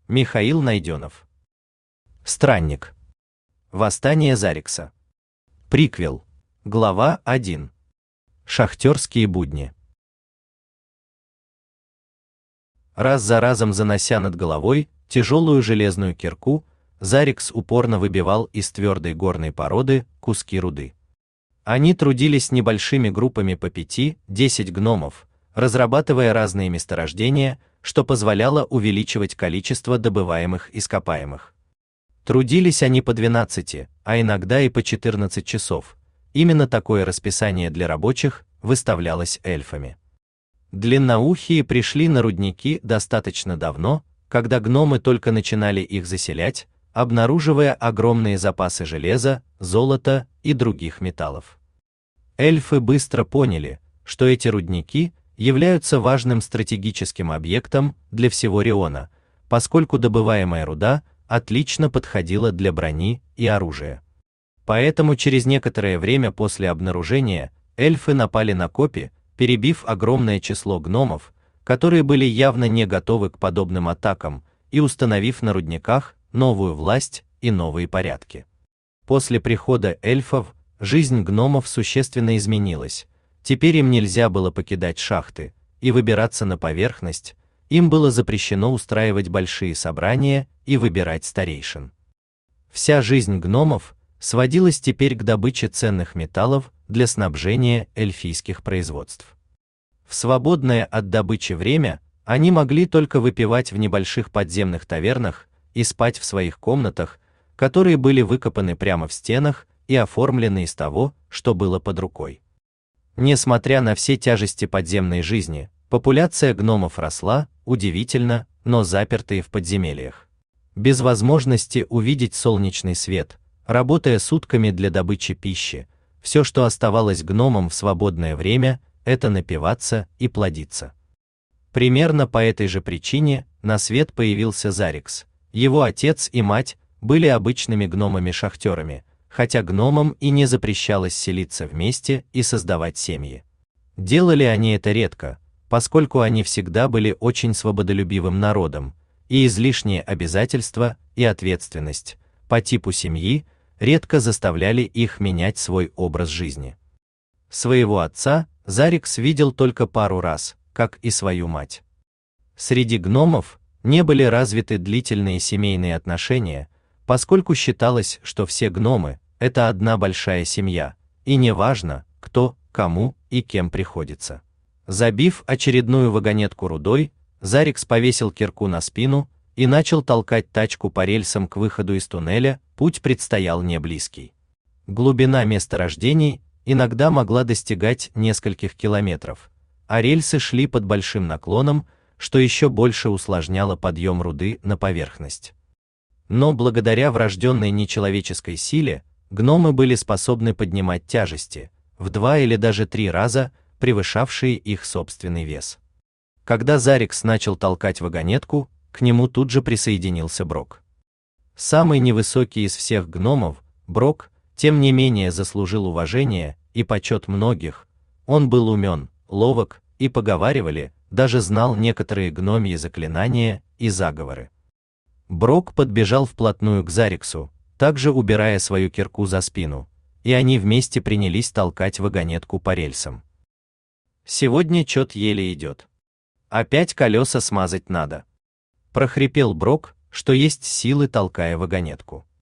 Михаил Найденов. Странник. Восстание Зарикса. Приквел. Глава 1. Шахтерские будни. Раз за разом занося над головой тяжелую железную кирку, Зарикс упорно выбивал из твердой горной породы куски руды. Они трудились небольшими группами по 5-10 гномов, разрабатывая разные месторождения, что позволяло увеличивать количество добываемых ископаемых. Трудились они по 12, а иногда и по 14 часов. Именно такое расписание для рабочих выставлялось эльфами. Длинноухие пришли на рудники достаточно давно, когда гномы только начинали их заселять, обнаруживая огромные запасы железа, золота и других металлов. Эльфы быстро поняли, что эти рудники являются важным стратегическим объектом для всего Риона, поскольку добываемая руда отлично подходила для брони и оружия. Поэтому через некоторое время после обнаружения эльфы напали на копи, перебив огромное число гномов, которые были явно не готовы к подобным атакам, и установив на рудниках новую власть и новые порядки. После прихода эльфов жизнь гномов существенно изменилась. Теперь им нельзя было покидать шахты и выбираться на поверхность, им было запрещено устраивать большие собрания и выбирать старейшин. Вся жизнь гномов сводилась теперь к добыче ценных металлов для снабжения эльфийских производств. В свободное от добычи время они могли только выпивать в небольших подземных тавернах и спать в своих комнатах, которые были выкопаны прямо в стенах и оформлены из того, что было под рукой. Несмотря на все тяжести подземной жизни, популяция гномов росла, удивительно, но запертые в подземельях. Без возможности увидеть солнечный свет, работая сутками для добычи пищи, все, что оставалось гномам в свободное время, это напиваться и плодиться. Примерно по этой же причине на свет появился Зарикс. Его отец и мать были обычными гномами-шахтерами, хотя гномам и не запрещалось селиться вместе и создавать семьи. Делали они это редко, поскольку они всегда были очень свободолюбивым народом, и излишние обязательства и ответственность по типу семьи редко заставляли их менять свой образ жизни. Своего отца Зарикс видел только пару раз, как и свою мать. Среди гномов не были развиты длительные семейные отношения, поскольку считалось, что все гномы – это одна большая семья, и не важно, кто, кому и кем приходится. Забив очередную вагонетку рудой, Зарикс повесил кирку на спину и начал толкать тачку по рельсам к выходу из туннеля, путь предстоял не близкий. Глубина месторождений иногда могла достигать нескольких километров, а рельсы шли под большим наклоном, что еще больше усложняло подъем руды на поверхность. Но благодаря врожденной нечеловеческой силе, гномы были способны поднимать тяжести, в 2 или даже 3 раза превышавшие их собственный вес. Когда Зарикс начал толкать вагонетку, к нему тут же присоединился Брок. Самый невысокий из всех гномов, Брок, тем не менее заслужил уважение и почет многих. Он был умен, ловок и, поговаривали, даже знал некоторые гномьи заклинания и заговоры. Брок подбежал вплотную к Зариксу, также убирая свою кирку за спину, и они вместе принялись толкать вагонетку по рельсам. Сегодня чёт еле идет. Опять колеса смазать надо. Прохрипел Брок, что есть силы, толкая вагонетку.